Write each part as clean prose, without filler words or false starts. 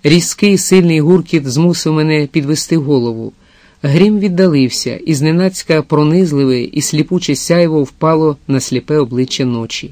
Різкий сильний гуркіт змусив мене підвести голову. Грім віддалився, і зненацька пронизливе і сліпуче сяйво впало на сліпе обличчя ночі.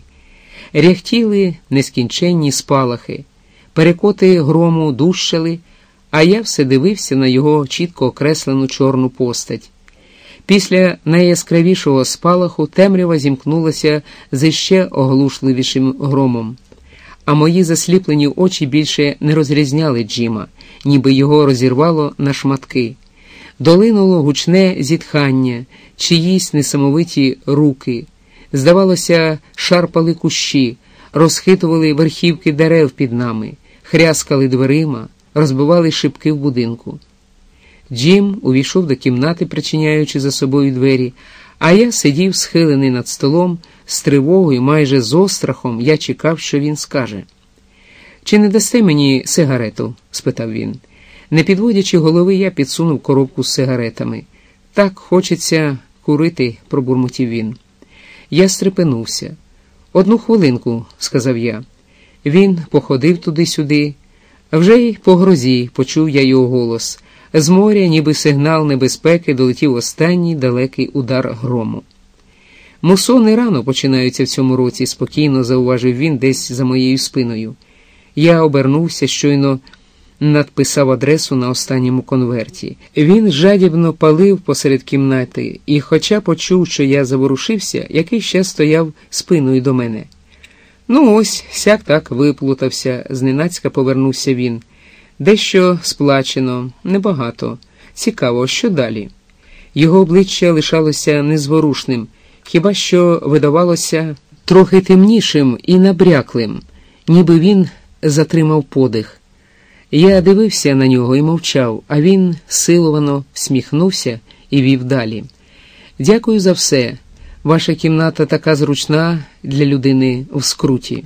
Ряхтіли нескінченні спалахи, перекоти грому дужчали, а я все дивився на його чітко окреслену чорну постать. Після найяскравішого спалаху темрява зімкнулася з іще оглушливішим громом. А мої засліплені очі більше не розрізняли Джима, ніби його розірвало на шматки. Долинуло гучне зітхання, чиїсь несамовиті руки. Здавалося, шарпали кущі, розхитували верхівки дерев під нами, хряскали дверима, розбивали шибки в будинку. Джим увійшов до кімнати, причиняючи за собою двері, а я сидів схилений над столом, з тривогою, майже з острахом, я чекав, що він скаже. «Чи не дасте мені сигарету?» – спитав він. Не підводячи голови, я підсунув коробку з сигаретами. «Так хочеться курити», – пробурмотів він. Я стрепенувся. «Одну хвилинку», – сказав я. Він походив туди-сюди. Вже й по грозі почув я його голос. З моря, ніби сигнал небезпеки, долетів останній далекий удар грому. «Мусони рано починаються в цьому році», – спокійно зауважив він десь за моєю спиною. Я обернувся, щойно надписав адресу на останньому конверті. Він жадібно палив посеред кімнати, і хоча почув, що я заворушився, який ще стояв спиною до мене. «Ну ось, сяк так виплутався», – зненацька повернувся він. «Дещо сплачено, небагато. Цікаво, що далі?» Його обличчя лишалося незворушним, хіба що видавалося трохи темнішим і набряклим, ніби він затримав подих. Я дивився на нього і мовчав, а він силовано всміхнувся і вів далі. «Дякую за все. Ваша кімната така зручна для людини в скруті».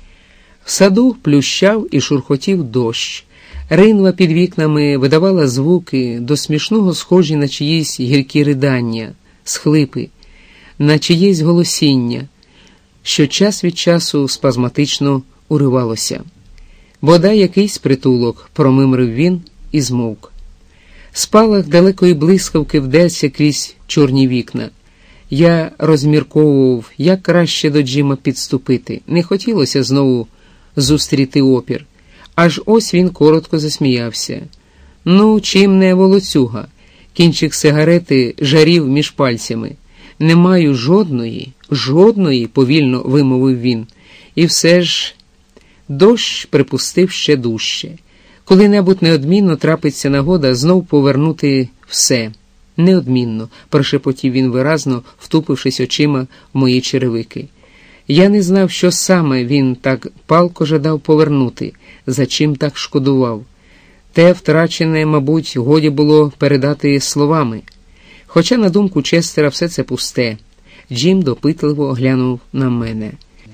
В саду плющав і шурхотів дощ. Ринва під вікнами видавала звуки, до смішного схожі на чиїсь гіркі ридання, схлипи, на чиєсь голосіння, що час від часу спазматично уривалося. «Бодай якийсь притулок», – промимрив він і змовк. Спалах далекої блискавки вдерся крізь чорні вікна. Я розмірковував, як краще до Джима підступити. Не хотілося знову зустріти опір. Аж ось він коротко засміявся. «Ну, чим не волоцюга?» Кінчик сигарети жарів між пальцями. «Не маю жодної», – повільно вимовив він. І все ж дощ припустив ще дужче. Коли-небудь неодмінно трапиться нагода знов повернути все. «Неодмінно», – прошепотів він виразно, втупившись очима в мої черевики. Я не знав, що саме він так палко жадав повернути, за чим так шкодував. Те втрачене, мабуть, годі було передати словами. Хоча, на думку Честера, все це пусте. Джим допитливо глянув на мене.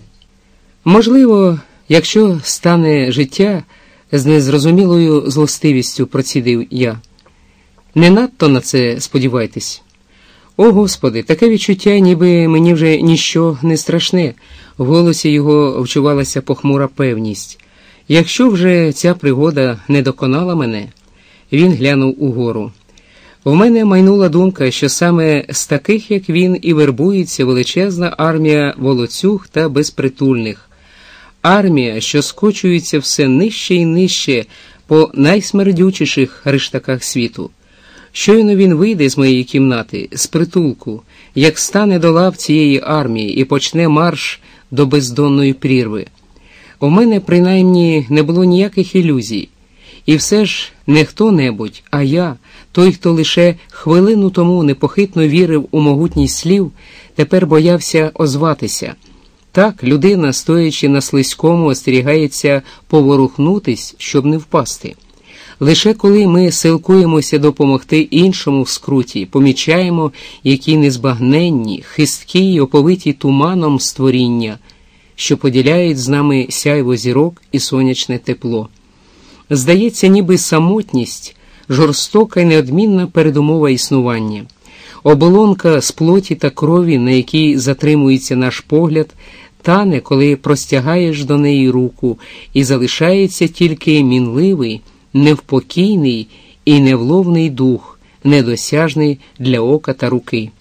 «Можливо, якщо стане життя», – з незрозумілою злостивістю процідив я. «Не надто на це сподівайтесь». «О, Господи, таке відчуття, ніби мені вже ніщо не страшне», – в голосі його вчувалася похмура певність. «Якщо вже ця пригода не доконала мене», – він глянув угору. «В мене майнула думка, що саме з таких, як він, і вербується величезна армія волоцюг та безпритульних. Армія, що скочується все нижче і нижче по найсмердючіших рештаках світу. Щойно він вийде з моєї кімнати, з притулку, як стане до лав цієї армії і почне марш до бездонної прірви. У мене, принаймні, не було ніяких ілюзій. І все ж не хто-небудь, а я, той, хто лише хвилину тому непохитно вірив у могутність слів, тепер боявся озватися. Так, людина, стоячи на слизькому, остерігається поворухнутись, щоб не впасти. Лише коли ми силкуємося допомогти іншому в скруті, помічаємо, які незбагненні, хисткі й оповиті туманом створіння, що поділяють з нами сяйво зірок і сонячне тепло. Здається, ніби самотність – жорстока й неодмінна передумова існування. Оболонка з плоті та крові, на якій затримується наш погляд, тане, коли простягаєш до неї руку, і залишається тільки мінливий, невпокійний і невловний дух, недосяжний для ока та руки.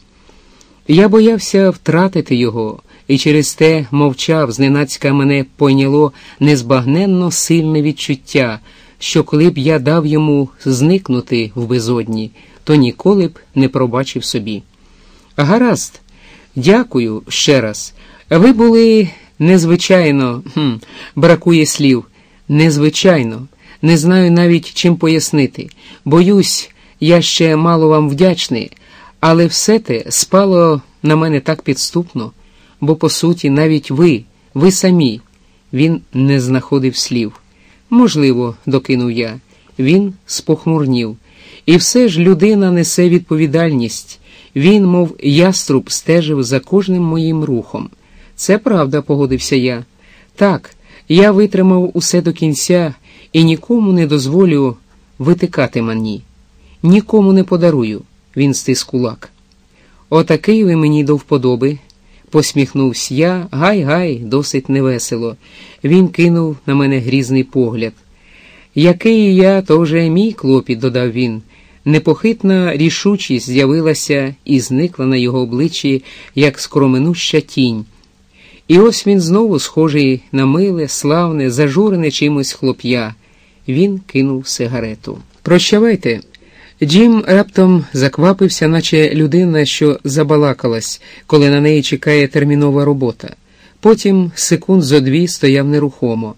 Я боявся втратити його, і через те мовчав, зненацька мене пойняло незбагненно сильне відчуття, що коли б я дав йому зникнути в безодні, то ніколи б не пробачив собі. Гаразд, дякую ще раз. Ви були незвичайно, бракує слів, незвичайно, не знаю навіть чим пояснити. Боюсь, я ще мало вам вдячний, але все те спало на мене так підступно, бо, по суті, навіть ви самі. Він не знаходив слів. Можливо, докинув я. Він спохмурнів. І все ж людина несе відповідальність. Він, мов яструб, стежив за кожним моїм рухом. Це правда, погодився я. Так, я витримав усе до кінця і нікому не дозволю витикати мені. Нікому не подарую, він стис кулак. Отакий ви мені до вподоби, посміхнувся я, гай-гай, досить невесело. Він кинув на мене грізний погляд. Який я, то вже мій клопіт, додав він. Непохитна рішучість з'явилася і зникла на його обличчі, як скороминуща тінь. І ось він знову схожий на миле, славне, зажурене чимось хлоп'я. Він кинув сигарету. «Прощавайте». Джим раптом заквапився, наче людина, що забалакалась, коли на неї чекає термінова робота. Потім секунд зо дві стояв нерухомо.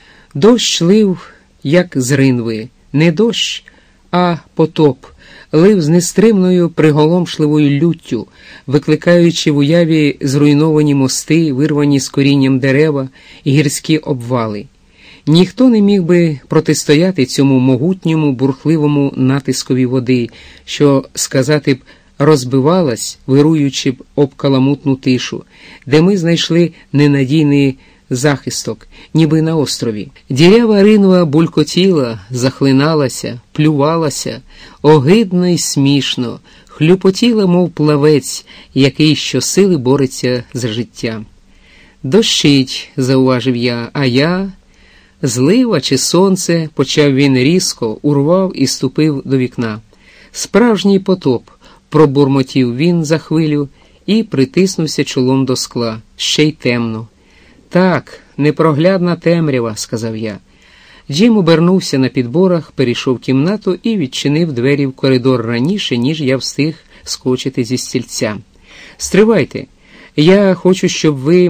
Дощ лив, як з ринви. Не дощ, а потоп. Лив з нестримною приголомшливою люттю, викликаючи в уяві зруйновані мости, вирвані з корінням дерева і гірські обвали. Ніхто не міг би протистояти цьому могутньому, бурхливому натискові води, що, сказати б, розбивалась, вируючи б об каламутну тишу, де ми знайшли ненадійний захисток, ніби на острові. Дірява ринва булькотіла, захлиналася, плювалася, огидно й смішно, хлюпотіла, мов плавець, який щосили бореться за життя. «Дощить», – зауважив я, – «а я...» «Злива чи сонце», – почав він різко, урвав і ступив до вікна. «Справжній потоп», – пробурмотів він за хвилю і притиснувся чолом до скла. «Ще й темно». «Так, непроглядна темрява», – сказав я. Джим обернувся на підборах, перейшов кімнату і відчинив двері в коридор раніше, ніж я встиг скочити зі стільця. «Стривайте, я хочу, щоб ви...»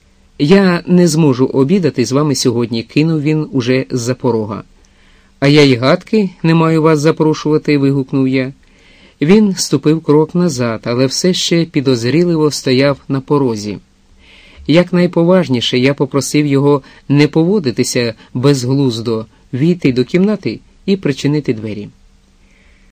«Я не зможу обідати з вами сьогодні», – кинув він уже з-за порога. «А я й гадки не маю вас запрошувати», – вигукнув я. Він ступив крок назад, але все ще підозріливо стояв на порозі. Якнайповажніше я попросив його не поводитися безглуздо, війти до кімнати і причинити двері.